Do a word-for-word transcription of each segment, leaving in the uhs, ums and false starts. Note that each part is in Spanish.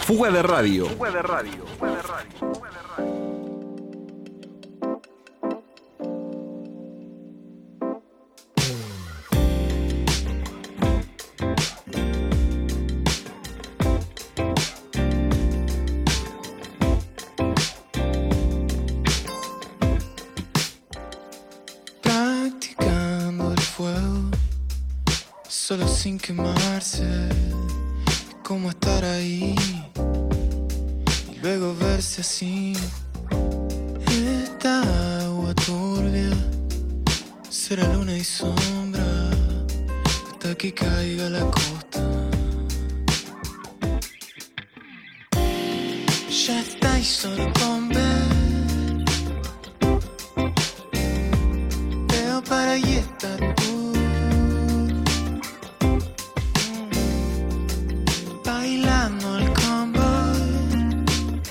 Fuga de Radio. Fuga de Radio. Fuga de Radio. Fuga de Radio. Practicando el fuego, solo sin quemarse. Cómo estar ahí y luego verse así. Esta agua turbia será luna y sombra hasta que caiga la costa. Ya estáis solo con ver, veo para ahí estar tú. Bailando el convoy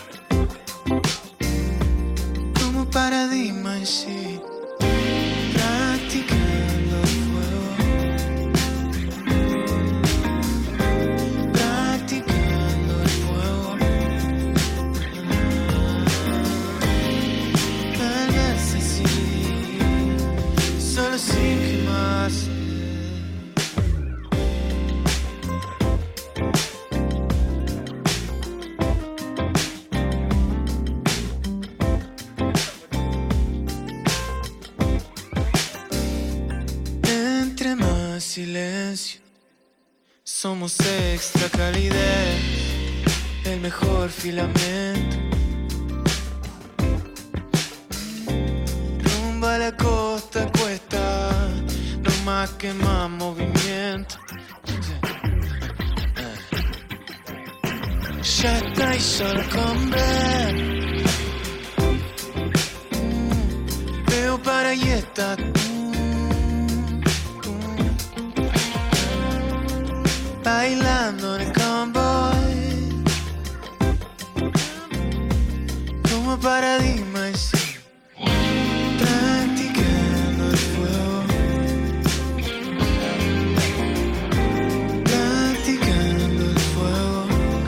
como paradigma en sí, practicando el fuego, practicando el fuego, al verse así, solo sin quemarse. Silencio, somos extra calidez, el mejor filamento. Rumbo a la costa cuesta, no más que más movimiento. Ya estáis solo con ver, mm, veo para ahí está tú. Bailando en el convoy como paradigma y sí, practicando el fuego, practicando el fuego.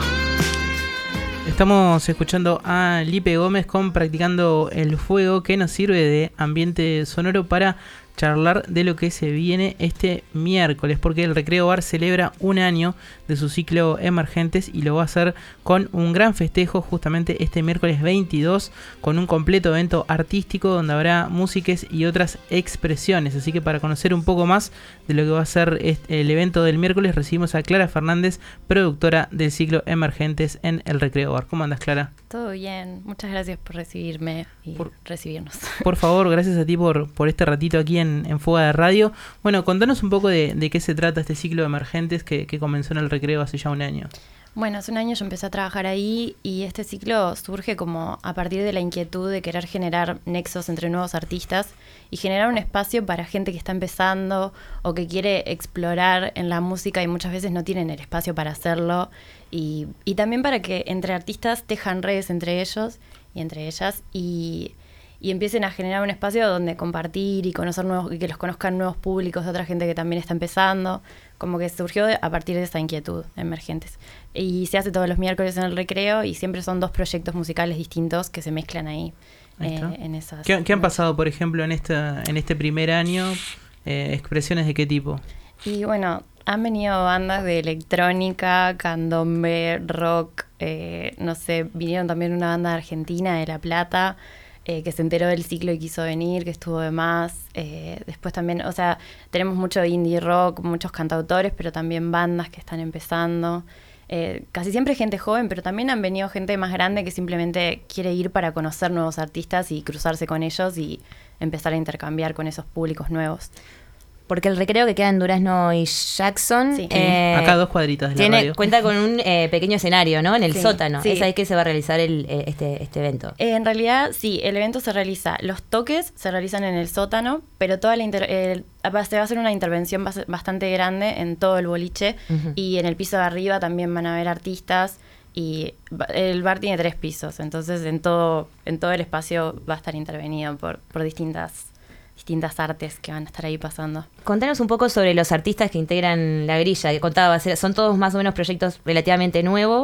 Estamos escuchando a Lipe Gómez con Practicando el Fuego, que nos sirve de ambiente sonoro para charlar de lo que se viene este miércoles, porque el Recreo Bar celebra un año de su ciclo Emergentes y lo va a hacer con un gran festejo justamente este miércoles veintidós, con un completo evento artístico donde habrá músicas y otras expresiones. Así que para conocer un poco más de lo que va a ser el evento del miércoles, recibimos a Clara Fernández, productora del ciclo Emergentes en el Recreo Bar. ¿Cómo andas, Clara? Todo bien, muchas gracias por recibirme y por, recibirnos. Por favor, gracias a ti por, por este ratito aquí en, en Fuga de Radio. Bueno, contanos un poco de, de qué se trata este ciclo de Emergentes que, que comenzó en el Recreo hace ya un año. Bueno, hace un año yo empecé a trabajar ahí y este ciclo surge como a partir de la inquietud de querer generar nexos entre nuevos artistas y generar un espacio para gente que está empezando o que quiere explorar en la música y muchas veces no tienen el espacio para hacerlo, y, y también para que entre artistas tejan redes entre ellos y entre ellas y, y empiecen a generar un espacio donde compartir y conocer nuevos, y que los conozcan nuevos públicos de otra gente que también está empezando. Como que surgió a partir de esa inquietud, Emergentes. Y se hace todos los miércoles en el Recreo y siempre son dos proyectos musicales distintos que se mezclan ahí. ahí eh, en esas. ¿Qué, ¿Qué han pasado, por ejemplo, en esta en este primer año? Eh, ¿Expresiones de qué tipo? Y bueno, han venido bandas de electrónica, candombe, rock, eh, no sé, vinieron también una banda de Argentina, de La Plata, Eh, que se enteró del ciclo y quiso venir, que estuvo de más. Eh, después también, o sea, tenemos mucho indie rock, muchos cantautores, pero también bandas que están empezando. Eh, casi siempre gente joven, pero también han venido gente más grande que simplemente quiere ir para conocer nuevos artistas y cruzarse con ellos y empezar a intercambiar con esos públicos nuevos. Porque el Recreo, que queda en Durazno y Jackson, sí. eh, acá dos cuadritas de la tiene, radio. cuenta con un eh, pequeño escenario, ¿no? En el sí, sótano. Sí. Es ahí que se va a realizar el, eh, este, este evento. Eh, en realidad, sí, el evento se realiza, los toques se realizan en el sótano, pero toda la inter- eh, se va a hacer una intervención bas- bastante grande en todo el boliche, uh-huh. Y en el piso de arriba también van a haber artistas. Y el bar tiene tres pisos, entonces en todo en todo el espacio va a estar intervenido por, por distintas distintas artes que van a estar ahí pasando. Contanos un poco sobre los artistas que integran la grilla, que contaba, son todos más o menos proyectos relativamente nuevos.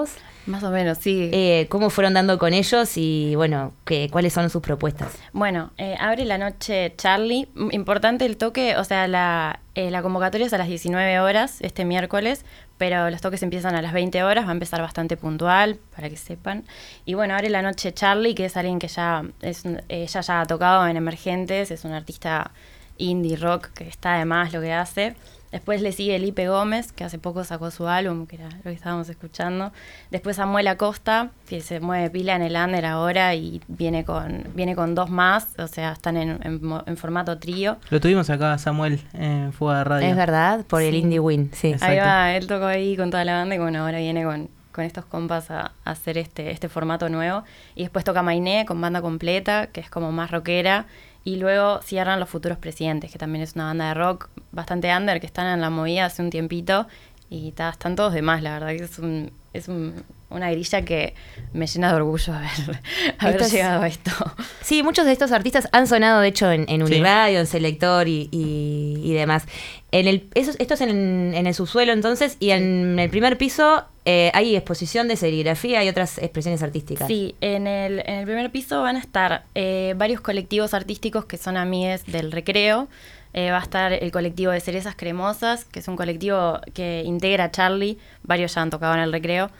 Más o menos, sí. Eh, ¿Cómo fueron dando con ellos y, bueno, qué, cuáles son sus propuestas? Bueno, eh, abre la noche Charlie. M- Importante el toque, o sea, la, eh, la convocatoria es a las diecinueve horas este miércoles, pero los toques empiezan a las veinte horas, va a empezar bastante puntual, para que sepan. Y bueno, abre la noche Charlie, que es alguien que ya, es, un- ella ya ha tocado en Emergentes, es un artista indie rock que está de más lo que hace. Después le sigue Lipe Gómez, que hace poco sacó su álbum, que era lo que estábamos escuchando. Después Samuel Acosta, que se mueve pila en el under ahora y viene con viene con dos más, o sea, están en, en, mo- en formato trío. Lo tuvimos acá, Samuel, en Fuga de Radio. Es verdad, por el Sí. Indie Win, sí. Exacto. Ahí va, él tocó ahí con toda la banda y bueno, ahora viene con, con estos compas a, a hacer este, este formato nuevo. Y después toca Mainé con banda completa, que es como más rockera. Y luego cierran Los Futuros Presidentes, que también es una banda de rock bastante under, que están en la movida hace un tiempito. Y ta, están todos de más, la verdad que es un, es un, una grilla que me llena de orgullo haber, haber Estos- llegado a esto. Sí, muchos de estos artistas han sonado, de hecho, en, en Sí. Uniradio, en Selector y, y, y demás. En el, esos, esto es en, en el subsuelo, entonces, y en el primer piso eh, hay exposición de serigrafía y otras expresiones artísticas. Sí, en el, en el primer piso van a estar eh, varios colectivos artísticos que son amigues del recreo. Eh, va a estar el colectivo de Cerezas Cremosas, que es un colectivo que integra a Charlie, varios ya han tocado en el recreo,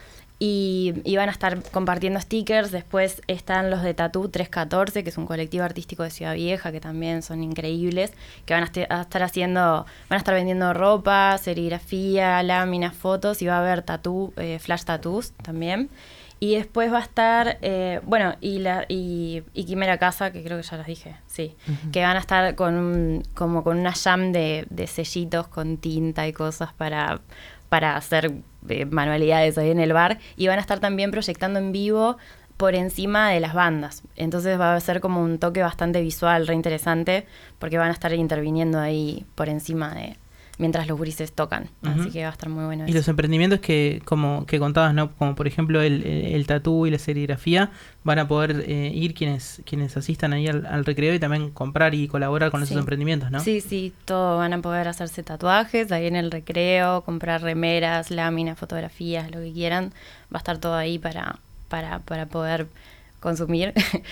y, y van a estar compartiendo stickers. Después están los de Tatú trescientos catorce, que es un colectivo artístico de Ciudad Vieja, que también son increíbles, que van a, este- a estar haciendo, van a estar vendiendo ropa, serigrafía, láminas, fotos, y va a haber tatú, eh, flash tattoos también. Y después va a estar, eh, bueno, y la y, y Quimera Casa, que creo que ya las dije, sí, Ujú. que van a estar con un, como con una jam de, de sellitos con tinta y cosas para, para hacer eh, manualidades ahí en el bar. Y van a estar también proyectando en vivo por encima de las bandas. Entonces va a ser como un toque bastante visual, re interesante, porque van a estar interviniendo ahí por encima de mientras los gurises tocan. Ujú. Así que va a estar muy bueno Y eso. los emprendimientos que como que contabas, ¿no? Como por ejemplo el, el, el tatú y la serigrafía, van a poder eh, ir quienes quienes asistan ahí al, al recreo y también comprar y colaborar con esos Sí. emprendimientos, ¿no? Sí, sí, todo. Van a poder hacerse tatuajes ahí en el recreo, comprar remeras, láminas, fotografías, lo que quieran. Va a estar todo ahí para, para, para poder consumir.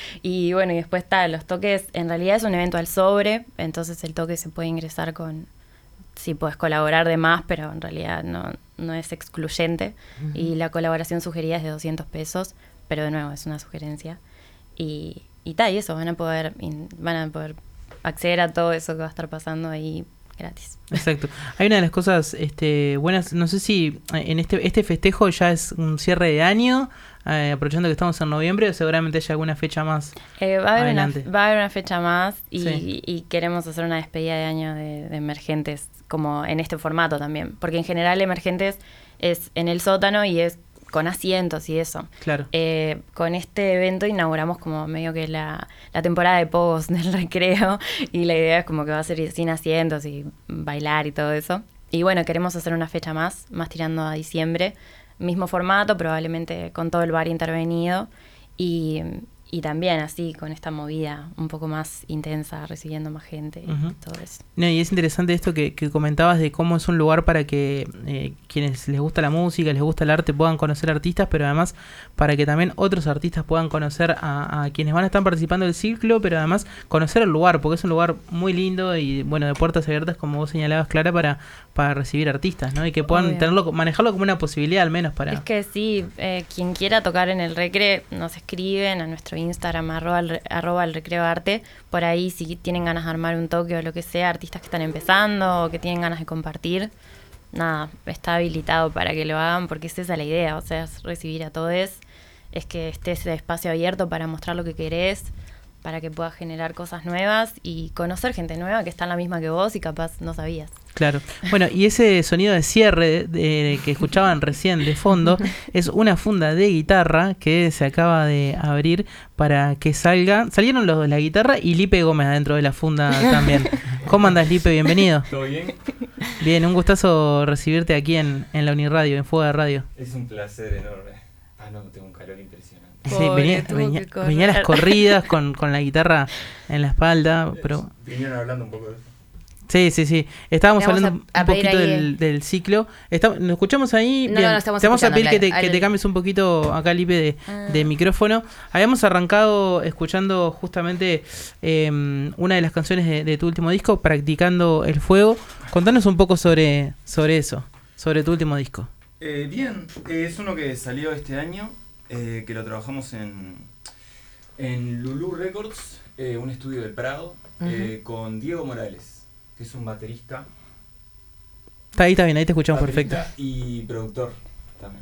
Y bueno, y después está, los toques, en realidad es un evento al sobre, entonces el toque se puede ingresar con, sí, puedes colaborar de más, pero en realidad no, no es excluyente. Y la colaboración sugerida es de doscientos pesos, pero de nuevo es una sugerencia. Y, y tal, y eso, van a poder in- van a poder acceder a todo eso que va a estar pasando ahí gratis. Exacto. Hay una de las cosas este, buenas, no sé si eh, en este este festejo ya es un cierre de año, eh, aprovechando que estamos en noviembre, o seguramente hay alguna fecha más. Eh, va, a haber una, Adelante. va a haber una fecha más y, Sí. y queremos hacer una despedida de año de, de Emergentes, como en este formato también, porque en general Emergentes es en el sótano y es con asientos y eso. Claro. Eh, con este evento inauguramos como medio que la, la temporada de pogos del recreo, y la idea es como que va a ser sin asientos y bailar y todo eso. Y bueno, queremos hacer una fecha más, más tirando a diciembre, mismo formato, probablemente con todo el bar intervenido, y, y también así con esta movida un poco más intensa, recibiendo más gente y Ujú. todo eso. No, y es interesante esto que, que comentabas de cómo es un lugar para que eh, quienes les gusta la música, les gusta el arte, puedan conocer artistas, pero además para que también otros artistas puedan conocer a, a quienes van a estar participando del ciclo, pero además conocer el lugar, porque es un lugar muy lindo y bueno, de puertas abiertas, como vos señalabas, Clara, para, para recibir artistas, ¿no? Y que puedan Obvio. tenerlo, manejarlo como una posibilidad al menos para... Es que sí, eh, quien quiera tocar en el recre, nos escriben a nuestro Instagram, arroba el, re- arroba el recreo arte. Por ahí, si tienen ganas de armar un toque o lo que sea, artistas que están empezando o que tienen ganas de compartir, nada, está habilitado para que lo hagan, porque es esa la idea, o sea, es recibir a todos, es que esté ese espacio abierto para mostrar lo que querés, para que puedas generar cosas nuevas y conocer gente nueva que está en la misma que vos y capaz no sabías. Claro. Bueno, y ese sonido de cierre de- de- que escuchaban recién de fondo es una funda de guitarra que se acaba de abrir para que salga. Salieron los de la guitarra y Lipe Gómez adentro de la funda también. ¿Cómo andas, Lipe? Bienvenido. ¿Todo bien? Bien, un gustazo recibirte aquí en, en la Uniradio, en Fuga de Radio. Es un placer enorme. Ah, no, tengo un calor impresionante. Sí, Pobre, venía, tuvo venía, que correr. venía a las corridas con, con la guitarra en la espalda, pero Vinieron hablando un poco de eso. Sí, sí, sí. Estábamos Le vamos hablando a- a un pedir poquito ahí del, el- del ciclo. Está- ¿Nos escuchamos ahí? No, Bien. no, no estamos Te vamos a escuchando, pedir que te, claro. que te Al- cambies un poquito acá, Lipe, de, Ah. de micrófono. Habíamos arrancado escuchando justamente eh, una de las canciones de, de tu último disco, Practicando el Fuego. Contanos un poco sobre, sobre eso, sobre tu último disco. Eh, bien, eh, es uno que salió este año, eh, que lo trabajamos en, en Lulú Records, eh, un estudio del Prado, eh, con Diego Morales, que es un baterista. Está ahí, está bien, ahí te escuchamos perfecto. baterista y productor también.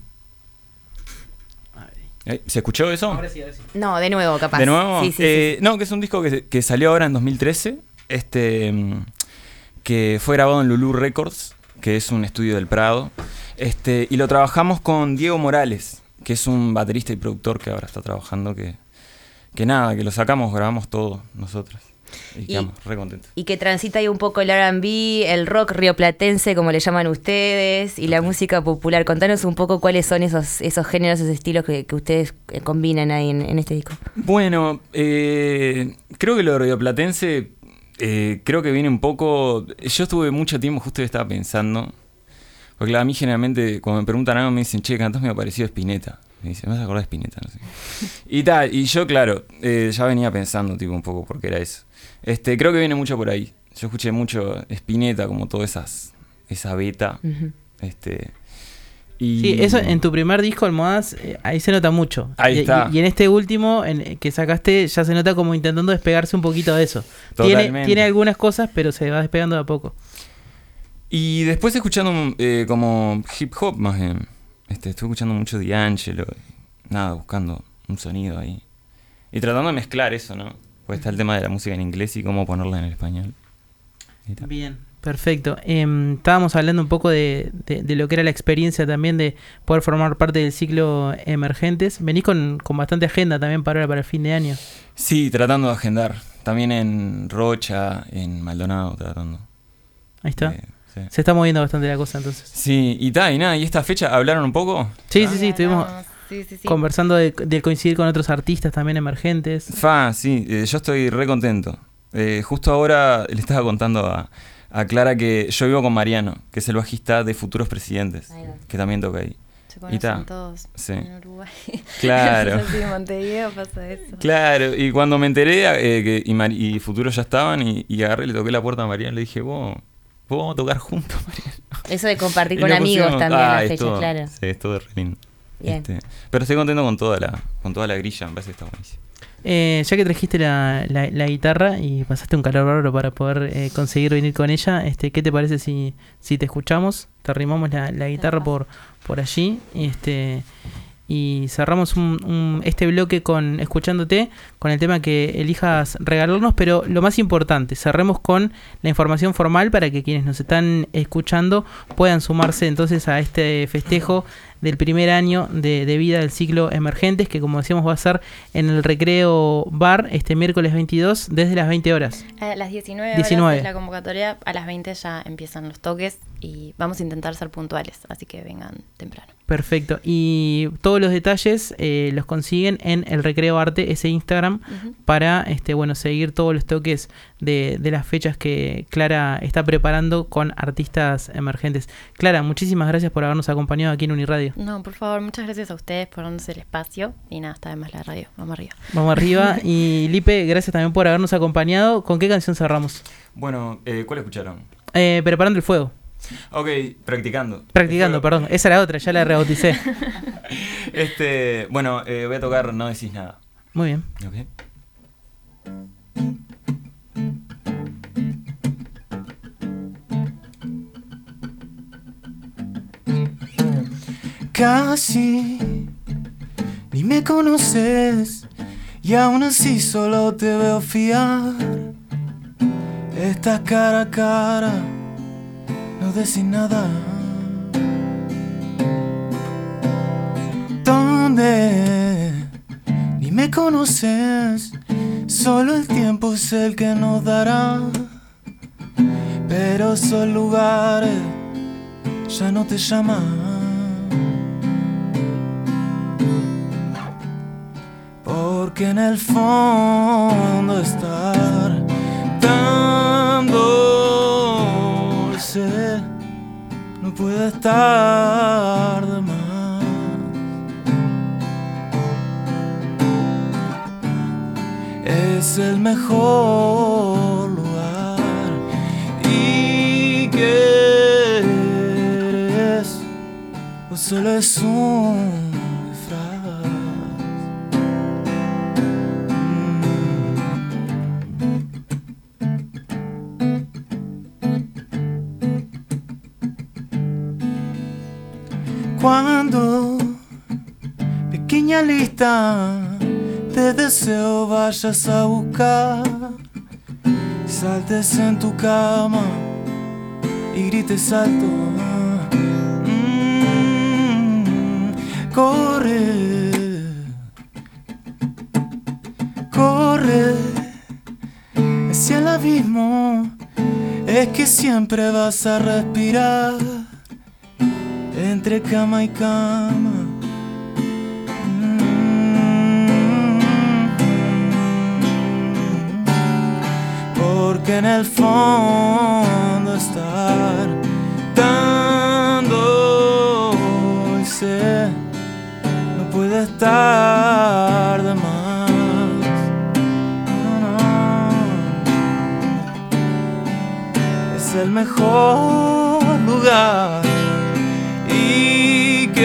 Eh, ¿Se escuchó eso? Ahora sí, ahora sí. No, de nuevo, capaz. ¿De nuevo? Sí, sí, Eh, sí. No, que es un disco que, que salió ahora en dos mil trece, este, mm, que fue grabado en Lulú Records, que es un estudio del Prado, este, y lo trabajamos con Diego Morales, que es un baterista y productor que ahora está trabajando, que, que nada, que lo sacamos, grabamos todo nosotros, y, Y- quedamos re contentos. Y que transita ahí un poco el R and B, el rock rioplatense, como le llaman ustedes, y la música popular. Contanos un poco cuáles son esos, esos géneros, esos estilos que, que ustedes eh, combinan ahí en, en este disco. Bueno, eh, creo que lo de rioplatense, eh, creo que viene un poco... Yo estuve mucho tiempo, justo estaba pensando, porque claro, a mí generalmente cuando me preguntan algo me dicen, che, cantás medio parecido a Spinetta. Me dicen, ¿me vas a acordar de Spinetta? No sé. Y tal, y yo claro, eh, ya venía pensando tipo un poco porque era eso. Este, creo que viene mucho por ahí. Yo escuché mucho Spinetta, como toda esas, esa beta. Ujú. Este, y Sí, eso en tu primer disco, Almohadas, eh, ahí se nota mucho. Ahí y, está. Y, y en este último en, que sacaste, ya se nota como intentando despegarse un poquito de eso. Tiene, Totalmente. tiene algunas cosas, pero se va despegando de a poco. Y después escuchando eh, como hip hop más bien. Este, estuve escuchando mucho D'Angelo. Nada, buscando un sonido ahí. Y tratando de mezclar eso, ¿no? Pues está el tema de la música en inglés y cómo ponerla en el español. Y tal. Bien, perfecto. Em, estábamos hablando un poco de, de- de lo que era la experiencia también de poder formar parte del ciclo Emergentes. Venís con, con bastante agenda también para ahora, para el fin de año. Sí, tratando de agendar. También en Rocha, en Maldonado, tratando. Ahí está. Eh, sí. Se está moviendo bastante la cosa entonces. Sí, y tal, y nada, ¿y esta fecha hablaron un poco? Sí, sí, sí, estuvimos Sí, sí, sí. conversando de, de coincidir con otros artistas también emergentes. Fa, sí, eh, yo estoy re contento. Eh, justo ahora le estaba contando a, a Clara que yo vivo con Mariano, que es el bajista de Futuros Presidentes, Ahí va. que también toca ahí. Se Y ta. conocen todos Sí. en Uruguay. Claro. Sí, en Montevideo pasa eso. Claro, y cuando me enteré eh, que y, Mari- y Futuros ya estaban y, y agarré y le toqué la puerta a Mariano, le dije, vos, vos vamos a tocar juntos, Mariano. Eso de compartir Y con nos amigos pusimos- también ah, las es fechas, todo- claro. Sí, es todo re lindo. Bien. Este, pero estoy contento con toda la, con toda la grilla, me parece que está buenísimo. Eh, ya que trajiste la, la- la guitarra y pasaste un calor bárbaro para poder eh, conseguir venir con ella, este, ¿qué te parece si, si te escuchamos? Te arrimamos la, la guitarra por, por allí este, y cerramos un, un- este bloque con escuchándote, con el tema que elijas regalarnos, pero lo más importante, cerremos con la información formal para que quienes nos están escuchando puedan sumarse entonces a este festejo del primer año de, de vida del ciclo Emergentes, que como decíamos va a ser en el Recreo Bar este miércoles veintidós desde las veinte horas. A las diecinueve horas diecinueve. es la convocatoria, a las veinte ya empiezan los toques y vamos a intentar ser puntuales, así que vengan temprano. Perfecto. Y todos los detalles eh, los consiguen en el Recreo Arte, ese Instagram, Ujú. para este bueno seguir todos los toques de, de las fechas que Clara está preparando con artistas emergentes. Clara, muchísimas gracias por habernos acompañado aquí en Uniradio. No, por favor, muchas gracias a ustedes por darnos el espacio y nada, está de más la radio, vamos arriba. Vamos arriba. Y Lipe, gracias también por habernos acompañado. ¿Con qué canción cerramos? Bueno, eh, ¿cuál escucharon? Eh, Preparando el fuego. Ok, practicando. Practicando, perdón. Esa era otra, ya la rebauticé. Este, bueno, eh, voy a tocar No decís nada. Muy bien. Ok. Casi ni me conoces y aún así solo te veo fiar. Estás cara a cara, no decís nada. ¿Dónde? Ni me conoces, solo el tiempo es el que nos dará. Pero esos lugares ya no te llaman. Porque en el fondo estar dando puede estar de más. Es el mejor lugar y quieres o solo es un disfraz. Cuando pequeña lista de deseo vayas a buscar, saltes en tu cama y grites alto, mm, corre, corre hacia el abismo, es que siempre vas a respirar entre cama y cama. Porque en el fondo estar dando y sé no puede estar de más. No, no. Es el mejor lugar y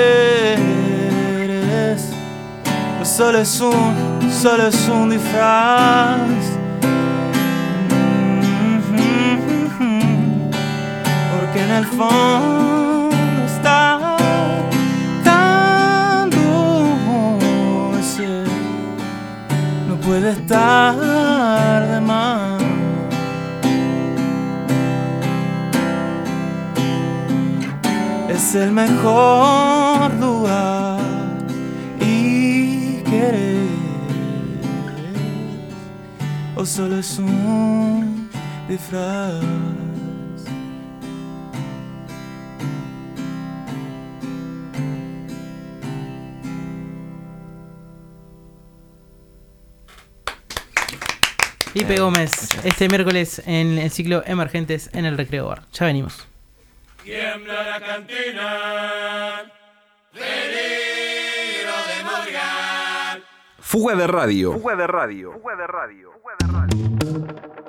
quieres solo es un, solo es un disfraz. Porque en el fondo está dando ese, no puede estar de más. Es el mejor lugar y querer o solo es un disfraz. Lipe Gómez, este miércoles en el ciclo Emergentes en el Recreo Bar. Ya venimos. Tiembla la cantina, peligro de Morgan. Fuga de radio. Fuga de radio. Fuga de radio. Fuga de radio.